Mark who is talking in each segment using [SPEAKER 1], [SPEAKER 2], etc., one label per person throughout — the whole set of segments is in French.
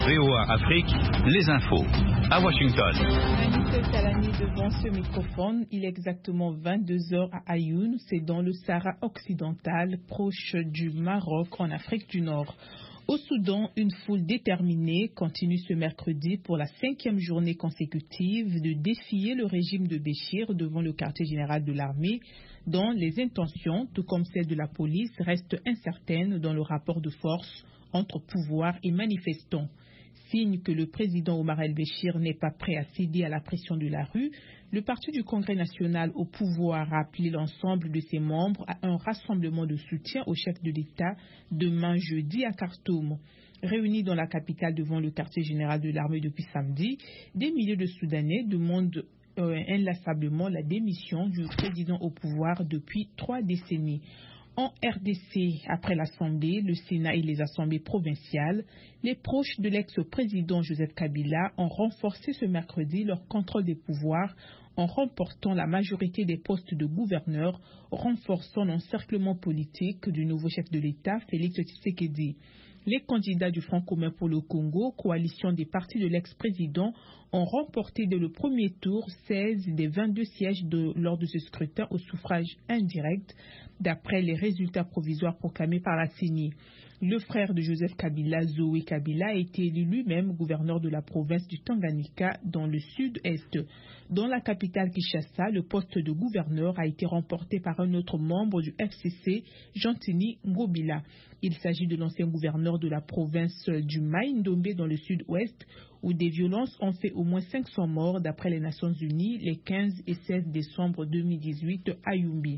[SPEAKER 1] VOA Afrique, les infos. À Washington.
[SPEAKER 2] Anissa Salami devant ce microphone. Il est exactement 22 heures à Ayoun. C'est dans le Sahara occidental, proche du Maroc, en Afrique du Nord. Au Soudan, une foule déterminée continue ce mercredi pour la 5e journée consécutive de défier le régime de Béchir devant le quartier général de l'armée, dont les intentions, tout comme celles de la police, restent incertaines dans le rapport de force entre pouvoir et manifestants. Signe que le président Omar el-Béchir n'est pas prêt à céder à la pression de la rue, le parti du Congrès national au pouvoir a appelé l'ensemble de ses membres à un rassemblement de soutien au chef de l'État demain jeudi à Khartoum. Réunis dans la capitale devant le quartier général de l'armée depuis samedi, des milliers de Soudanais demandent inlassablement la démission du président au pouvoir depuis 3 décennies. En RDC, après l'Assemblée, le Sénat et les assemblées provinciales, les proches de l'ex-président Joseph Kabila ont renforcé ce mercredi leur contrôle des pouvoirs en remportant la majorité des postes de gouverneurs, renforçant l'encerclement politique du nouveau chef de l'État, Félix Tshisekedi. Les candidats du Front commun pour le Congo, coalition des partis de l'ex-président, ont remporté dès le premier tour 16 des 22 sièges lors de ce scrutin au suffrage indirect, d'après les résultats provisoires proclamés par la CENI. Le frère de Joseph Kabila, Zoé Kabila, a été élu lui-même gouverneur de la province du Tanganyika dans le sud-est. Dans la capitale Kinshasa, le poste de gouverneur a été remporté par un autre membre du FCC, Jean-Tini Ngobila. Il s'agit de l'ancien gouverneur de la province du Mai-Ndombe dans le sud-ouest, où des violences ont fait au moins 500 morts d'après les Nations Unies les 15 et 16 décembre 2018 à Youmbi.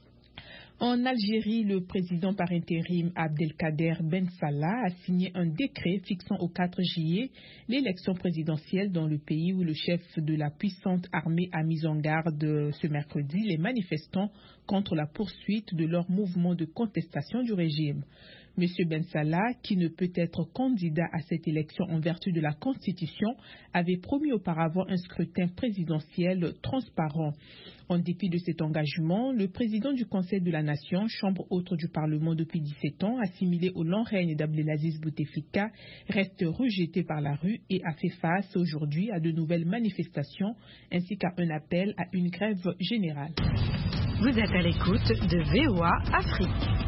[SPEAKER 2] En Algérie, le président par intérim Abdelkader Ben Salah a signé un décret fixant au 4 juillet l'élection présidentielle dans le pays où le chef de la puissante armée a mis en garde ce mercredi les manifestants contre la poursuite de leur mouvement de contestation du régime. M. Ben Salah, qui ne peut être candidat à cette élection en vertu de la Constitution, avait promis auparavant un scrutin présidentiel transparent. En dépit de cet engagement, le président du Conseil de la Nation, chambre haute du Parlement depuis 17 ans, assimilé au long règne d'Abdelaziz Bouteflika, reste rejeté par la rue et a fait face aujourd'hui à de nouvelles manifestations ainsi qu'à un appel à une grève générale.
[SPEAKER 3] Vous êtes à l'écoute de VOA Afrique.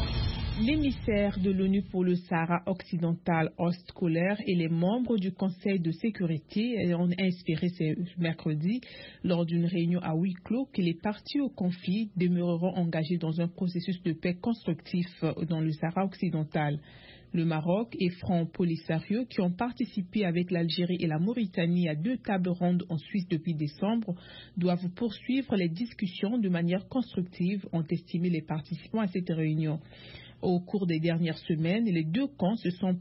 [SPEAKER 2] L'émissaire de l'ONU pour le Sahara occidental, Horst Köhler, et les membres du Conseil de sécurité ont espéré ce mercredi, lors d'une réunion à huis clos, que les parties au conflit demeureront engagées dans un processus de paix constructif dans le Sahara occidental. Le Maroc et Front Polisario, qui ont participé avec l'Algérie et la Mauritanie à 2 tables rondes en Suisse depuis décembre, doivent poursuivre les discussions de manière constructive, ont estimé les participants à cette réunion. Au cours des dernières semaines, les 2 camps se sont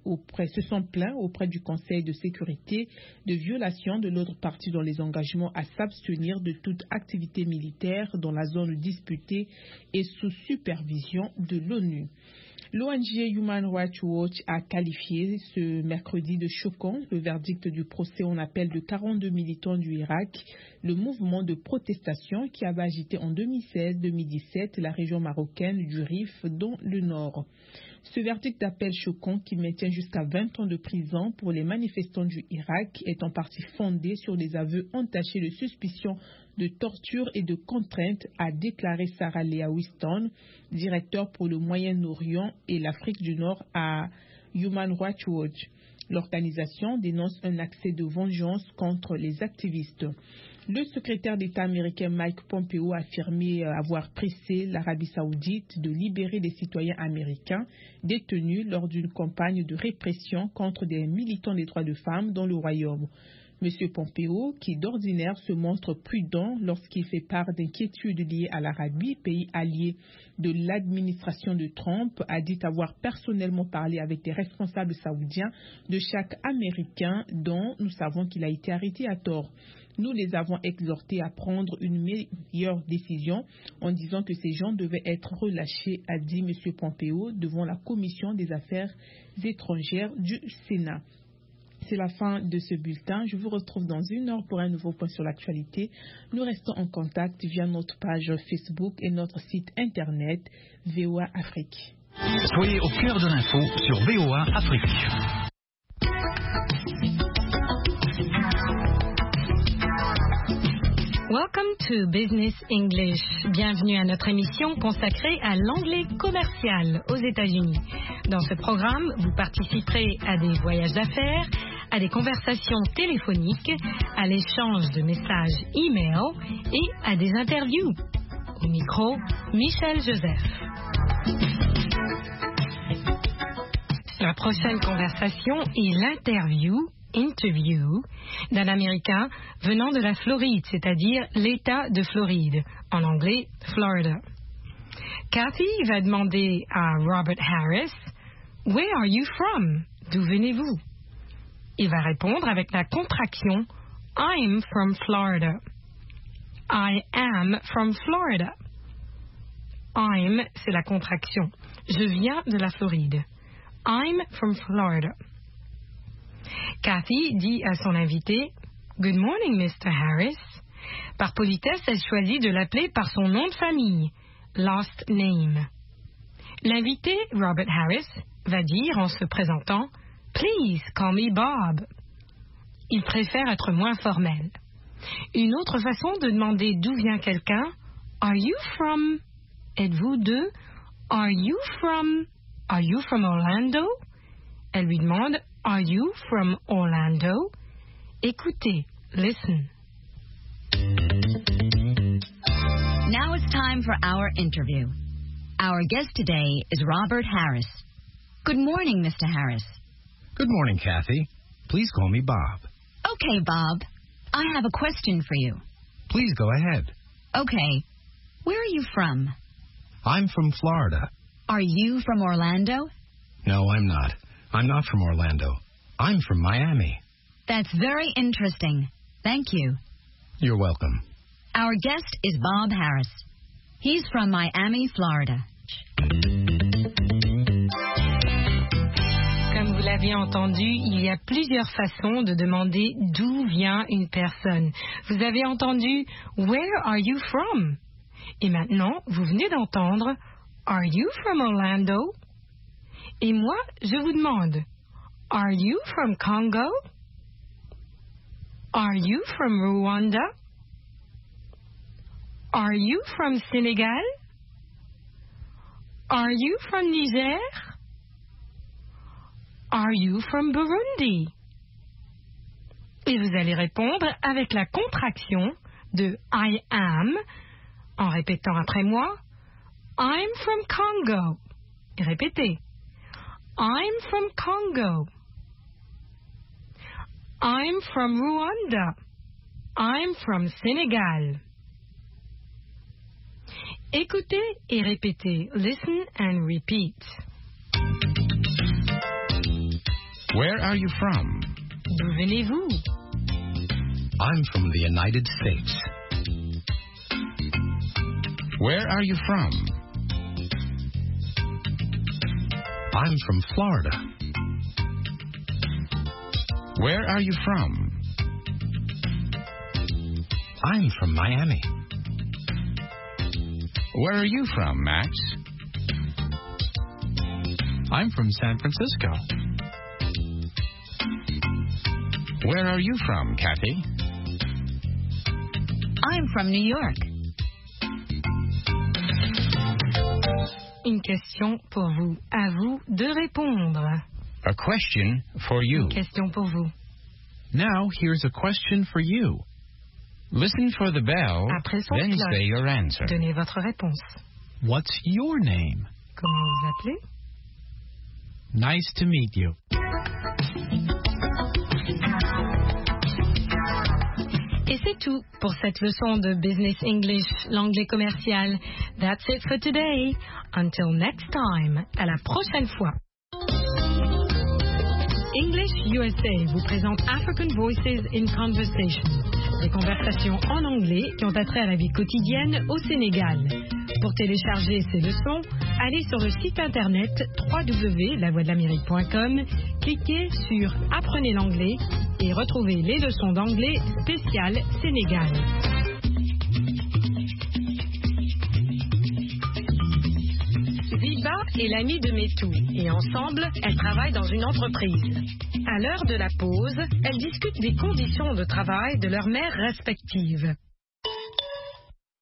[SPEAKER 2] plaints auprès du Conseil de sécurité de violation de l'autre partie dans les engagements à s'abstenir de toute activité militaire dans la zone disputée et sous supervision de l'ONU. L'ONG Human Rights Watch a qualifié ce mercredi de choquant le verdict du procès en appel de 42 militants du Irak, le mouvement de protestation qui avait agité en 2016-2017 la région marocaine du Rif dans le nord. Ce verdict d'appel choquant qui maintient jusqu'à 20 ans de prison pour les manifestants du Irak est en partie fondé sur des aveux entachés de suspicion de torture et de contrainte, a déclaré Sarah Lea Winston, directeur pour le Moyen-Orient et l'Afrique du Nord à Human Rights Watch. L'organisation dénonce un accès de vengeance contre les activistes. Le secrétaire d'État américain Mike Pompeo a affirmé avoir pressé l'Arabie saoudite de libérer des citoyens américains détenus lors d'une campagne de répression contre des militants des droits de femmes dans le royaume. M. Pompeo, qui d'ordinaire se montre prudent lorsqu'il fait part d'inquiétudes liées à l'Arabie, pays allié de l'administration de Trump, a dit avoir personnellement parlé avec des responsables saoudiens de chaque Américain dont nous savons qu'il a été arrêté à tort. Nous les avons exhortés à prendre une meilleure décision en disant que ces gens devaient être relâchés, a dit M. Pompeo devant la Commission des affaires étrangères du Sénat. C'est la fin de ce bulletin. Je vous retrouve dans 1 heure pour un nouveau point sur l'actualité. Nous restons en contact via notre page Facebook et notre site internet VOA Afrique.
[SPEAKER 1] Soyez au cœur de l'info sur VOA Afrique.
[SPEAKER 3] Welcome to Business English. Bienvenue à notre émission consacrée à l'anglais commercial aux États-Unis. Dans ce programme, vous participerez à des voyages d'affaires, à des conversations téléphoniques, à l'échange de messages e-mail et à des interviews. Au micro, Michel Joseph. La prochaine conversation est l'interview d'un Américain venant de la Floride, c'est-à-dire l'État de Floride, en anglais Florida. Kathy va demander à Robert Harris, « Where are you from? » D'où venez-vous? Il va répondre avec la contraction « I'm from Florida ». I am from Florida. I'm, c'est la contraction. Je viens de la Floride. I'm from Florida. Kathy dit à son invité « Good morning, Mr. Harris ». Par politesse, elle choisit de l'appeler par son nom de famille, last name. L'invité, Robert Harris, va dire en se présentant « Please call me Bob ». Il préfère être moins formel. Une autre façon de demander d'où vient quelqu'un, « Are you from » Êtes-vous de « Are you from Orlando » Elle lui demande « Are you from Orlando » Écoutez, listen.
[SPEAKER 4] Now it's time for our interview. Our guest today is Robert Harris. Good morning, Mr. Harris.
[SPEAKER 1] Good morning, Kathy. Please call me Bob.
[SPEAKER 4] Okay, Bob. I have a question for you.
[SPEAKER 1] Please go ahead.
[SPEAKER 4] Okay. Where are you from?
[SPEAKER 1] I'm from Florida.
[SPEAKER 4] Are you from Orlando?
[SPEAKER 1] No, I'm not. I'm not from Orlando. I'm from Miami.
[SPEAKER 4] That's very interesting. Thank you.
[SPEAKER 1] You're welcome.
[SPEAKER 4] Our guest is Bob Harris. He's from Miami, Florida.
[SPEAKER 3] Comme vous l'avez entendu, il y a plusieurs façons de demander d'où vient une personne. Vous avez entendu « Where are you from ?» Et maintenant, vous venez d'entendre « Are you from Orlando ?» Et moi, je vous demande « Are you from Congo? Are you from Rwanda? Are you from Sénégal? Are you from Niger? Are you from Burundi? » Et vous allez répondre avec la contraction de I am, en répétant après moi, I'm from Congo. Et répétez, I'm from Congo. I'm from Rwanda. I'm from Sénégal. Écoutez et répétez. Listen and repeat.
[SPEAKER 1] Where are you from?
[SPEAKER 3] D'où venez-vous?
[SPEAKER 1] I'm from the United States. Where are you from? I'm from Florida. Where are you from? I'm from Miami. Where are you from, Max? I'm from San Francisco. Where are you from, Kathy?
[SPEAKER 4] I'm from New York.
[SPEAKER 3] Une question pour vous. À vous de répondre.
[SPEAKER 1] A question for you.
[SPEAKER 3] Une question pour vous.
[SPEAKER 1] Now, here's a question for you. Listen for the bell,
[SPEAKER 3] Après son
[SPEAKER 1] then
[SPEAKER 3] cloche,
[SPEAKER 1] say your answer.
[SPEAKER 3] donnez votre réponse.
[SPEAKER 1] What's your name?
[SPEAKER 3] Comment vous appelez?
[SPEAKER 1] Nice to meet you.
[SPEAKER 3] Et c'est tout pour cette leçon de Business English, l'anglais commercial. That's it for today. Until next time. À la prochaine fois. English USA vous présente African Voices in Conversation. Des conversations en anglais qui ont attrait à la vie quotidienne au Sénégal. Pour télécharger ces leçons, allez sur le site internet www.lavoixdelamérique.com, cliquez sur Apprenez l'anglais et retrouvez les leçons d'anglais spéciales Sénégal. Ziba est l'amie de Metou et ensemble, elles travaillent dans une entreprise. À l'heure de la pause, elles discutent des conditions de travail de leurs mères respectives.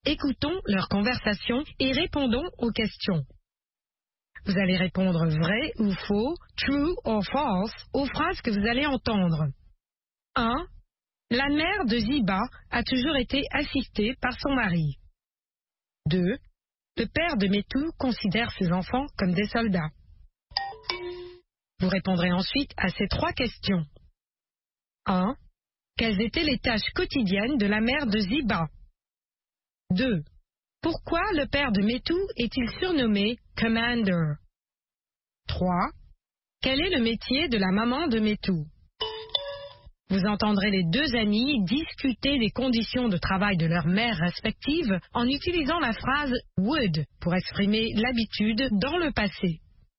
[SPEAKER 3] Écoutons leur conversation et répondons aux questions. Vous allez répondre vrai ou faux, true or false, aux phrases que vous allez entendre. 1. La mère de Ziba a toujours été assistée par son mari. 2. Le père de Métou considère ses enfants comme des soldats. Vous répondrez ensuite à ces 3 questions. 1. Quelles étaient les tâches quotidiennes de la mère de Ziba? 2. Pourquoi le père de Métou est-il surnommé Commander? 3. Quel est le métier de la maman de Métou? Vous entendrez les 2 amis discuter des conditions de travail de leurs mères respectives en utilisant la phrase would pour exprimer l'habitude dans le passé.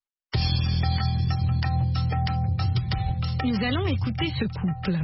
[SPEAKER 3] Nous allons écouter ce couple.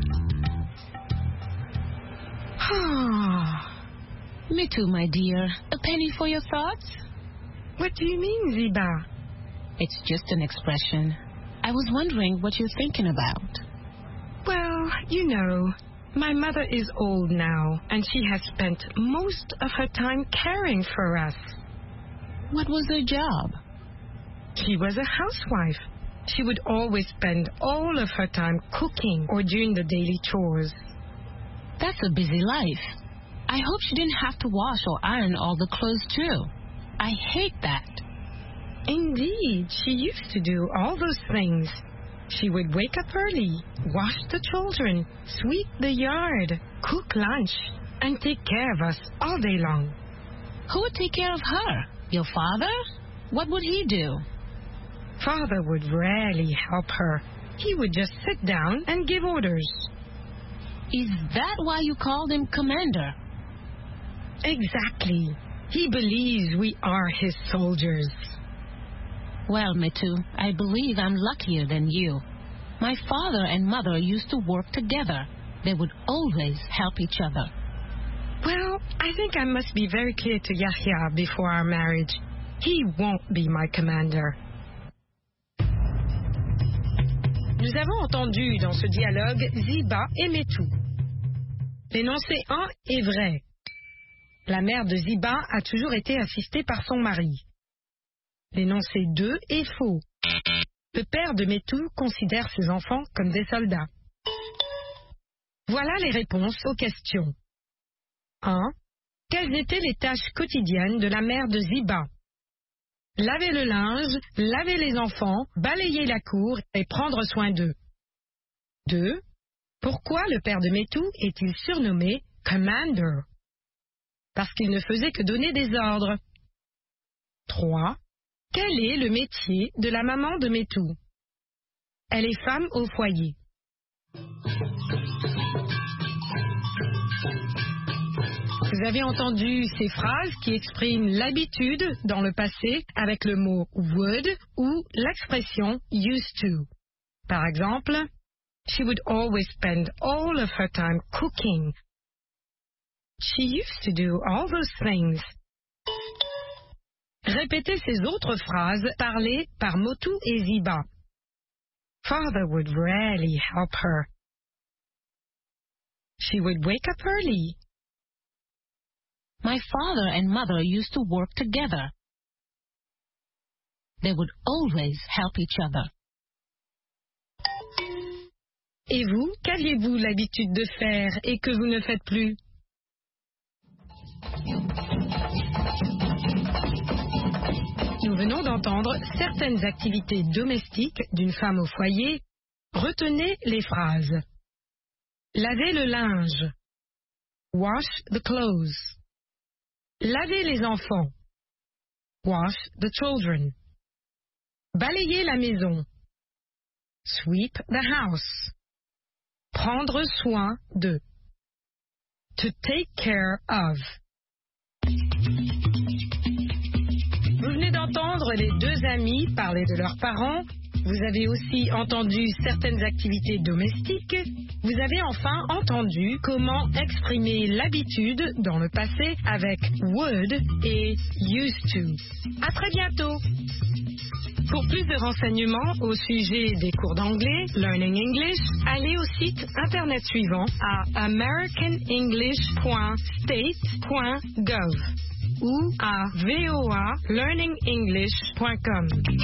[SPEAKER 5] Métou, my dear, a penny for your thoughts?
[SPEAKER 3] What do you mean, Ziba?
[SPEAKER 5] It's just an expression. I was wondering what you're thinking about.
[SPEAKER 3] Well, you know, my mother is old now, and she has spent most of her time caring for us.
[SPEAKER 5] What was her job?
[SPEAKER 3] She was a housewife. She would always spend all of her time cooking or doing the daily chores.
[SPEAKER 5] That's a busy life. I hope she didn't have to wash or iron all the clothes too. I hate that.
[SPEAKER 3] Indeed, she used to do all those things. She would wake up early, wash the children, sweep the yard, cook lunch, and take care of us all day long.
[SPEAKER 5] Who would take care of her? Your father? What would he do?
[SPEAKER 3] Father would rarely help her. He would just sit down and give orders.
[SPEAKER 5] Is that why you called him Commander?
[SPEAKER 3] Exactly. He believes we are his soldiers.
[SPEAKER 5] Well, Métou, I believe I'm luckier than you. My father and mother used to work together. They would always help each other.
[SPEAKER 3] Well, I think I must be very clear to Yahya before our marriage. He won't be my commander. Nous avons entendu dans ce dialogue Ziba et Métou. L'énoncé 1 est vrai. La mère de Ziba a toujours été assistée par son mari. L'énoncé 2 est faux. Le père de Métou considère ses enfants comme des soldats. Voilà les réponses aux questions. 1. Quelles étaient les tâches quotidiennes de la mère de Ziba? Laver le linge, laver les enfants, balayer la cour et prendre soin d'eux. 2. Pourquoi le père de Métou est-il surnommé Commander? Parce qu'il ne faisait que donner des ordres. 3. Quel est le métier de la maman de Métou? Elle est femme au foyer. Vous avez entendu ces phrases qui expriment l'habitude dans le passé avec le mot would ou l'expression used to. Par exemple, she would always spend all of her time cooking. She used to do all those things. Répétez ces autres phrases parlées par Métou et Ziba. Father would rarely help her. She would wake up early.
[SPEAKER 5] My father and mother used to work together. They would always help each other.
[SPEAKER 3] Et vous, qu'aviez-vous l'habitude de faire et que vous ne faites plus? Nous venons d'entendre certaines activités domestiques d'une femme au foyer. Retenez les phrases. Laver le linge. Wash the clothes. Laver les enfants. Wash the children. Balayer la maison. Sweep the house. Prendre soin de. To take care of. Vous venez d'entendre les 2 amis parler de leurs parents. Vous avez aussi entendu certaines activités domestiques. Vous avez enfin entendu comment exprimer l'habitude dans le passé avec would et used to. À très bientôt. Pour plus de renseignements au sujet des cours d'anglais, Learning English, allez au site internet suivant à americaneneglish.state.gov ou à voalearningenglish.com.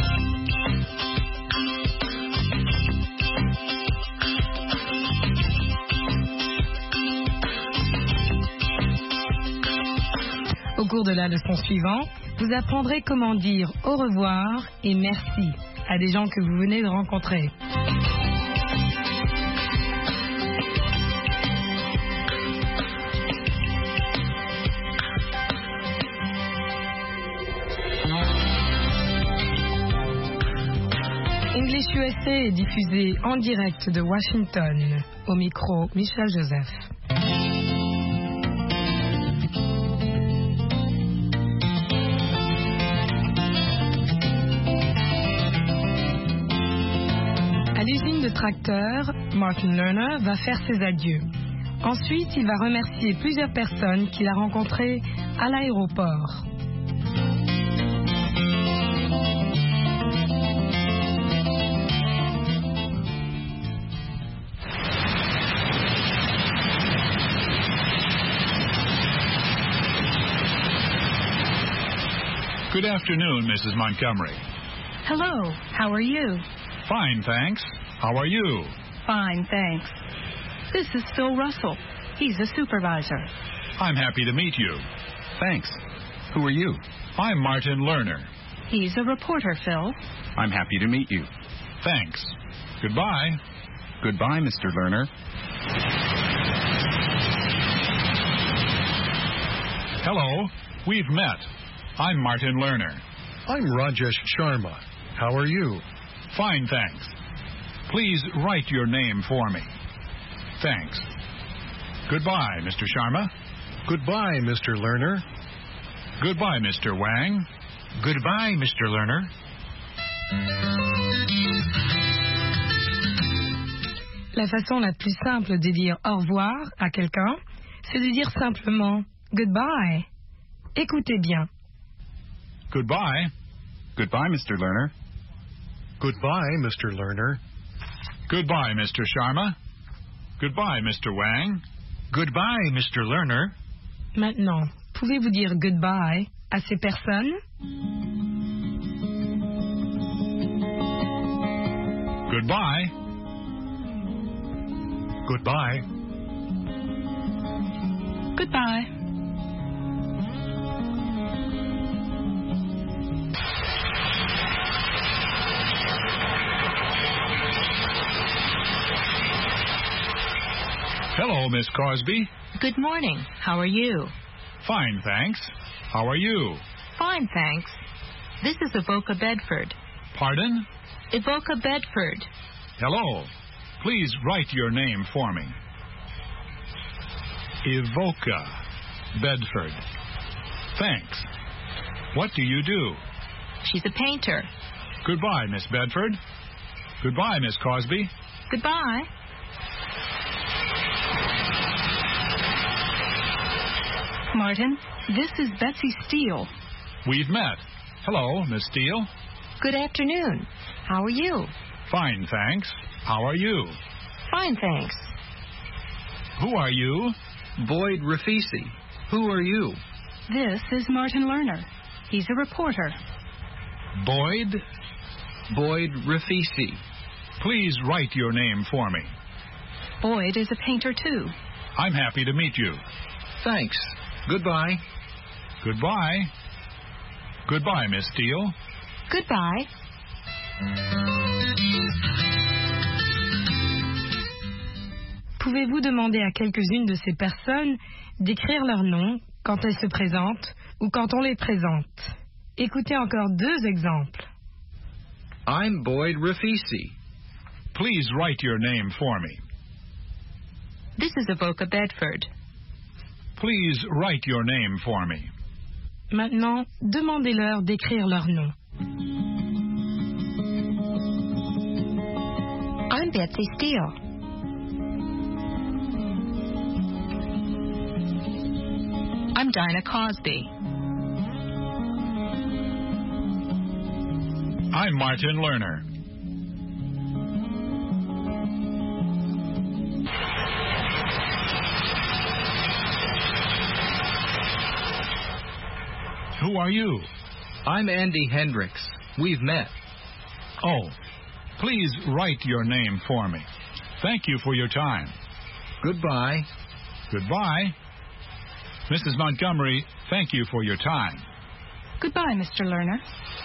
[SPEAKER 3] Au cours de la leçon suivante, vous apprendrez comment dire au revoir et merci à des gens que vous venez de rencontrer. English USA est diffusé en direct de Washington. Au micro, Michel Joseph. À l'usine de tracteurs, Martin Lerner va faire ses adieux. Ensuite, il va remercier plusieurs personnes qu'il a rencontrées à l'aéroport.
[SPEAKER 6] Good afternoon, Mrs. Montgomery.
[SPEAKER 7] Hello, how are you?
[SPEAKER 6] Fine, thanks. How are you?
[SPEAKER 7] Fine, thanks. This is Phil Russell. He's a supervisor.
[SPEAKER 6] I'm happy to meet you.
[SPEAKER 1] Thanks. Who are you?
[SPEAKER 6] I'm Martin Lerner.
[SPEAKER 7] He's a reporter, Phil.
[SPEAKER 1] I'm happy to meet you.
[SPEAKER 6] Thanks. Goodbye.
[SPEAKER 1] Goodbye, Mr. Lerner.
[SPEAKER 6] Hello. We've met. I'm Martin Lerner.
[SPEAKER 8] I'm Rajesh Sharma. How are you?
[SPEAKER 6] Fine, thanks. Please write your name for me. Thanks. Goodbye, Mr. Sharma.
[SPEAKER 8] Goodbye, Mr. Lerner.
[SPEAKER 6] Goodbye, Mr. Wang.
[SPEAKER 1] Goodbye, Mr. Lerner.
[SPEAKER 3] La façon la plus simple de dire au revoir à quelqu'un, c'est de dire simplement goodbye. Écoutez bien.
[SPEAKER 6] Goodbye.
[SPEAKER 1] Goodbye, Mr. Lerner.
[SPEAKER 8] Goodbye, Mr. Lerner.
[SPEAKER 6] Goodbye, Mr. Sharma. Goodbye, Mr. Wang.
[SPEAKER 1] Goodbye, Mr. Lerner.
[SPEAKER 3] Maintenant, pouvez-vous dire goodbye à ces personnes?
[SPEAKER 6] Goodbye.
[SPEAKER 8] Goodbye.
[SPEAKER 7] Goodbye.
[SPEAKER 6] Hello, Miss Crosby.
[SPEAKER 5] Good morning. How are you?
[SPEAKER 6] Fine, thanks. How are you?
[SPEAKER 5] Fine, thanks. This is Evoca Bedford.
[SPEAKER 6] Pardon?
[SPEAKER 5] Evoca Bedford.
[SPEAKER 6] Hello. Please write your name for me. Evoca Bedford. Thanks. What do you do?
[SPEAKER 5] She's a painter.
[SPEAKER 6] Goodbye, Miss Bedford. Goodbye, Miss Crosby.
[SPEAKER 5] Goodbye.
[SPEAKER 7] Martin, this is Betsy Steele.
[SPEAKER 6] We've met. Hello, Miss Steele.
[SPEAKER 7] Good afternoon. How are you?
[SPEAKER 6] Fine, thanks. How are you?
[SPEAKER 7] Fine, thanks.
[SPEAKER 6] Who are you?
[SPEAKER 1] Boyd Rafisi. Who are you?
[SPEAKER 7] This is Martin Lerner. He's a reporter.
[SPEAKER 6] Boyd?
[SPEAKER 1] Boyd Rafisi.
[SPEAKER 6] Please write your name for me.
[SPEAKER 7] Boyd is a painter, too.
[SPEAKER 6] I'm happy to meet you.
[SPEAKER 1] Thanks. Goodbye.
[SPEAKER 6] Goodbye. Goodbye, Miss Steele.
[SPEAKER 7] Goodbye.
[SPEAKER 3] Pouvez-vous demander à quelques-unes de ces personnes d'écrire leur nom quand elles se présentent ou quand on les présente? Écoutez encore 2 exemples.
[SPEAKER 1] I'm Boyd Rafisi.
[SPEAKER 6] Please write your name for me.
[SPEAKER 5] This is Evoca Bedford.
[SPEAKER 6] Please write your name for me.
[SPEAKER 3] Maintenant, demandez-leur d'écrire leur nom.
[SPEAKER 7] I'm Betsy Steele.
[SPEAKER 5] I'm Dinah Cosby.
[SPEAKER 6] I'm Martin Lerner. Who are you?
[SPEAKER 1] I'm Andy Hendricks. We've met.
[SPEAKER 6] Oh, please write your name for me. Thank you for your time.
[SPEAKER 1] Goodbye.
[SPEAKER 6] Goodbye. Mrs. Montgomery, thank you for your time.
[SPEAKER 7] Goodbye, Mr. Lerner.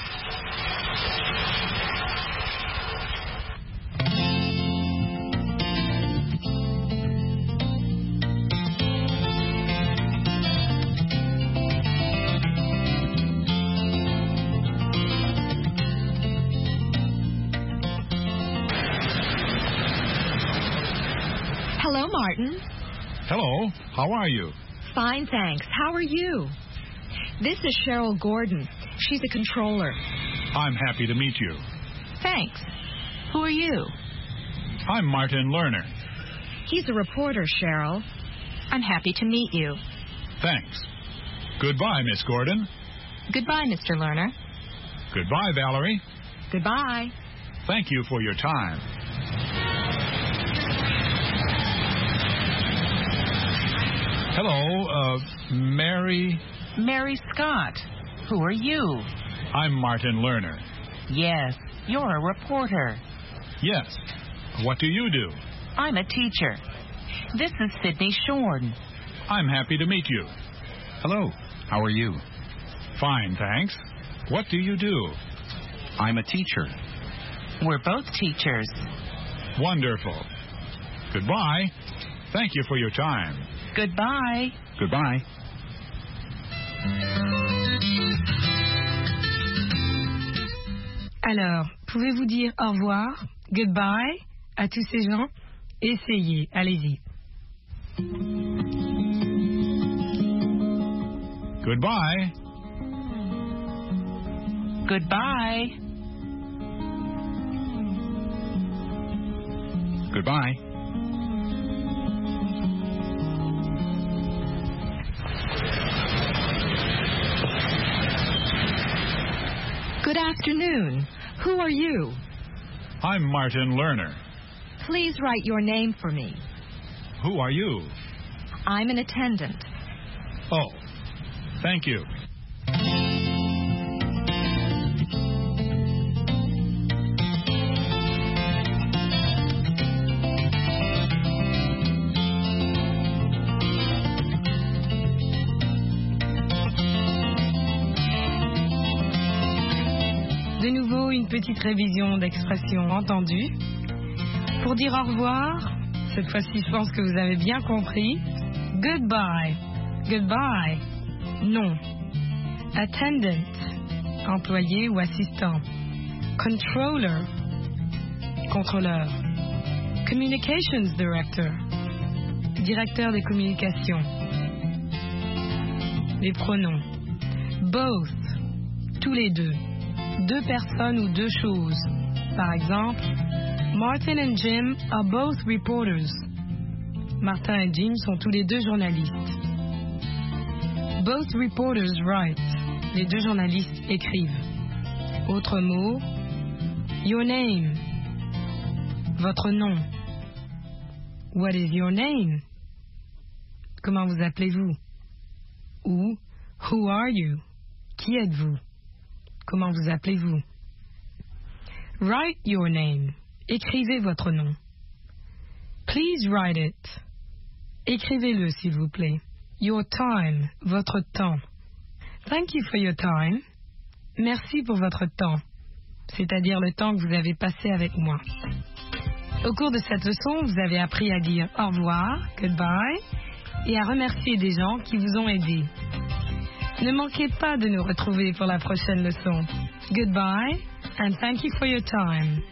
[SPEAKER 4] Hello, Martin.
[SPEAKER 6] Hello, how are you?
[SPEAKER 4] Fine, thanks. How are you? This is Cheryl Gordon. She's a controller.
[SPEAKER 6] I'm happy to meet you.
[SPEAKER 7] Thanks. Who are you?
[SPEAKER 6] I'm Martin Lerner.
[SPEAKER 4] He's a reporter, Cheryl.
[SPEAKER 7] I'm happy to meet you.
[SPEAKER 6] Thanks. Goodbye, Miss Gordon.
[SPEAKER 7] Goodbye, Mr. Lerner.
[SPEAKER 6] Goodbye, Valerie.
[SPEAKER 4] Goodbye.
[SPEAKER 6] Thank you for your time. Hello, Mary.
[SPEAKER 9] Mary Scott. Who are you?
[SPEAKER 6] I'm Martin Lerner.
[SPEAKER 9] Yes, you're a reporter.
[SPEAKER 6] Yes. What do you do?
[SPEAKER 9] I'm a teacher. This is Sydney Shorn.
[SPEAKER 6] I'm happy to meet you.
[SPEAKER 1] Hello. How are you?
[SPEAKER 6] Fine, thanks. What do you do?
[SPEAKER 1] I'm a teacher.
[SPEAKER 9] We're both teachers.
[SPEAKER 6] Wonderful. Goodbye. Thank you for your time.
[SPEAKER 9] Goodbye.
[SPEAKER 1] Goodbye.
[SPEAKER 3] Alors, pouvez-vous dire au revoir, goodbye, à tous ces gens? Essayez, allez-y.
[SPEAKER 6] Goodbye.
[SPEAKER 9] Goodbye.
[SPEAKER 1] Goodbye.
[SPEAKER 4] Good afternoon. Who are you?
[SPEAKER 6] I'm Martin Lerner.
[SPEAKER 4] Please write your name for me.
[SPEAKER 6] Who are you?
[SPEAKER 4] I'm an attendant.
[SPEAKER 6] Oh, thank you.
[SPEAKER 3] De nouveau, une petite révision d'expressions entendues. Pour dire au revoir, cette fois-ci, je pense que vous avez bien compris. Goodbye. Goodbye. Non. Attendant. Employé ou assistant. Controller. Contrôleur. Communications Director. Directeur des communications. Les pronoms. Both. Tous les deux. Deux personnes ou deux choses. Par exemple, Martin and Jim are both reporters. Martin et Jim sont tous les deux journalistes. Both reporters write. Les deux journalistes écrivent. Autre mot, your name. Votre nom. What is your name? Comment vous appelez-vous? Ou who are you? Qui êtes-vous? Comment vous appelez-vous? Write your name. Écrivez votre nom. Please write it. Écrivez-le, s'il vous plaît. Your time. Votre temps. Thank you for your time. Merci pour votre temps. C'est-à-dire le temps que vous avez passé avec moi. Au cours de cette leçon, vous avez appris à dire au revoir, goodbye, et à remercier des gens qui vous ont aidé. Ne manquez pas de nous retrouver pour la prochaine leçon. Goodbye, and thank you for your time.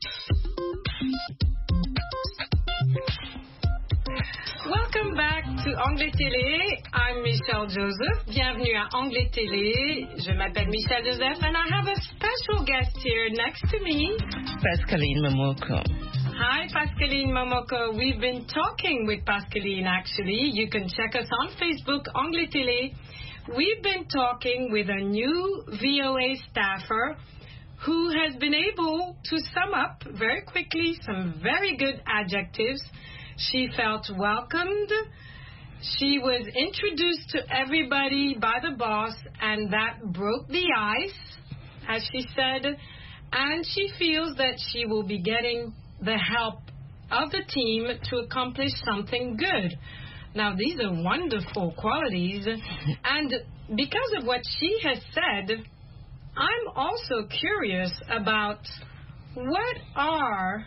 [SPEAKER 3] Welcome back to Anglais Télé. I'm Michelle Joseph. Bienvenue à Anglais Télé. Je m'appelle Michelle Joseph and I have a special guest here next to me.
[SPEAKER 10] Pascaline Momoko.
[SPEAKER 3] Hi, Pascaline Momoko. We've been talking with Pascaline, actually. You can check us on Facebook, Anglais Télé. We've been talking with a new VOA staffer who has been able to sum up very quickly some very good adjectives. She felt welcomed. She was introduced to everybody by the boss, and that broke the ice, as she said. And she feels that she will be getting the help of the team to accomplish something good. Now, these are wonderful qualities. And because of what she has said, I'm also curious about what are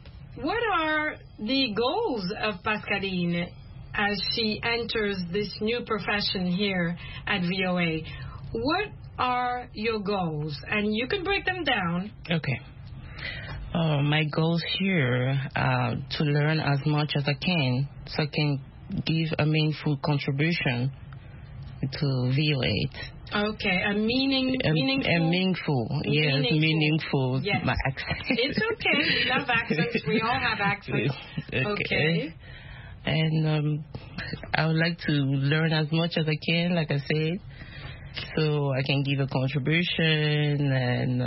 [SPEAKER 3] the goals of Pascaline as she enters this new profession here at VOA. What are your goals? And you can break them down.
[SPEAKER 10] Okay. My goals here are to learn as much as I can so I can give a meaningful contribution to VOA.
[SPEAKER 3] Okay, meaningful.
[SPEAKER 10] Yes, meaningful.
[SPEAKER 3] Yes.
[SPEAKER 10] My accent.
[SPEAKER 3] It's okay. We love accents. We all have accents. Okay.
[SPEAKER 10] And I would like to learn as much as I can, like I said, so I can give a contribution and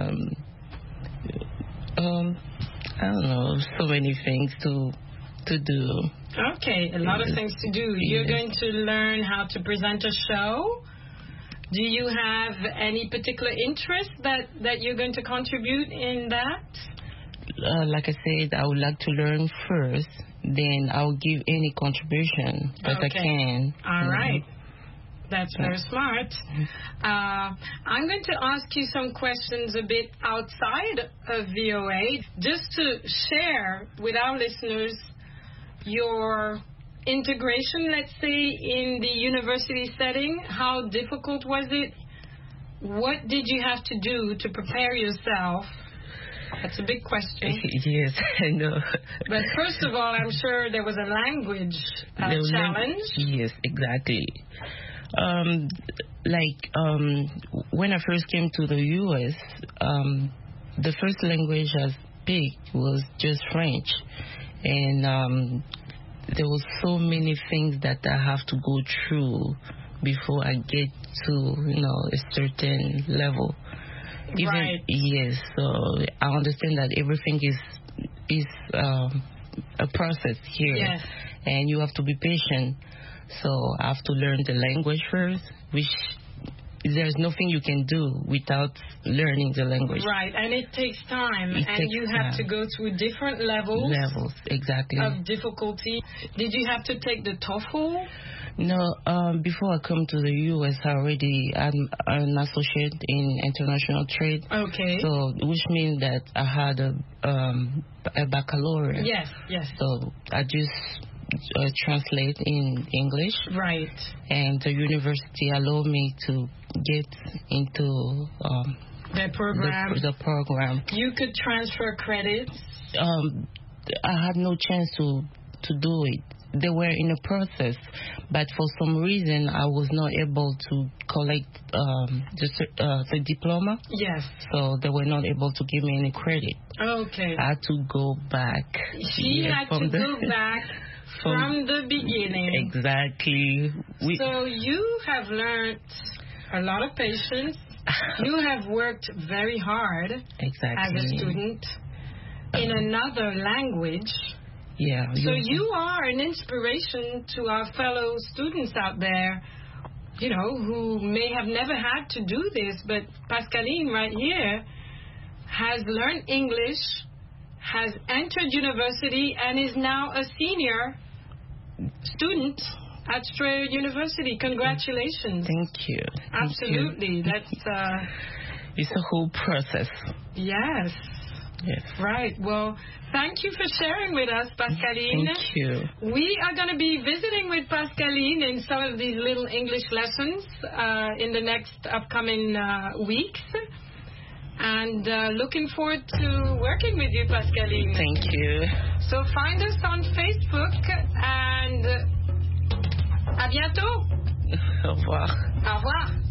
[SPEAKER 10] I don't know, so many things to do.
[SPEAKER 3] Okay, a lot of things to do. You're going to learn how to present a show. Do you have any particular interest that you're going to contribute in that?
[SPEAKER 10] Like I said, I would like to learn first, then I'll give any contribution that I can.
[SPEAKER 3] All right. That's very smart. I'm going to ask you some questions a bit outside of VOA, just to share with our listeners your integration, let's say, in the university setting. How difficult was it? What did you have to do to prepare yourself? That's a big question.
[SPEAKER 10] Yes, I know.
[SPEAKER 3] But first of all, I'm sure there was a language challenge.
[SPEAKER 10] Yes, exactly. When I first came to the U.S., the first language I speak was just French. And there was so many things that I have to go through before I get to, a certain level.
[SPEAKER 3] Right.
[SPEAKER 10] Yes, so I understand that everything is a process here.
[SPEAKER 3] Yes.
[SPEAKER 10] And you have to be patient. So I have to learn the language first, which there's nothing you can do without learning the language.
[SPEAKER 3] Right, and it takes time. You have to go through different levels.
[SPEAKER 10] Levels, exactly.
[SPEAKER 3] Of difficulty. Did you have to take the TOEFL?
[SPEAKER 10] No, before I come to the U.S., I'm an associate in international trade.
[SPEAKER 3] Okay.
[SPEAKER 10] So, which means that I had a baccalaureate.
[SPEAKER 3] Yes.
[SPEAKER 10] So I just translate in English.
[SPEAKER 3] Right.
[SPEAKER 10] And the university allowed me to get into
[SPEAKER 3] the program.
[SPEAKER 10] The program.
[SPEAKER 3] You could transfer credits.
[SPEAKER 10] I had no chance to do it. They were in a process, but for some reason I was not able to collect the diploma.
[SPEAKER 3] Yes.
[SPEAKER 10] So they were not able to give me any credit.
[SPEAKER 3] Okay.
[SPEAKER 10] I had to go back.
[SPEAKER 3] She had to go back from the beginning.
[SPEAKER 10] Exactly.
[SPEAKER 3] So you have learned a lot of patience. You have worked very hard as a student in another language.
[SPEAKER 10] Yeah.
[SPEAKER 3] So you are an inspiration to our fellow students out there, who may have never had to do this, but Pascaline right here has learned English, has entered university, and is now a senior student at Strayer University. Congratulations.
[SPEAKER 10] Thank you.
[SPEAKER 3] Absolutely.
[SPEAKER 10] Thank you.
[SPEAKER 3] That's
[SPEAKER 10] it's a whole process.
[SPEAKER 3] Yes. Right. Well, thank you for sharing with us, Pascaline.
[SPEAKER 10] Thank you.
[SPEAKER 3] We are going to be visiting with Pascaline in some of these little English lessons in the next upcoming weeks. And looking forward to working with you, Pascaline.
[SPEAKER 10] Thank you.
[SPEAKER 3] So find us on Facebook and À bientôt.
[SPEAKER 10] Au revoir.
[SPEAKER 3] Au revoir.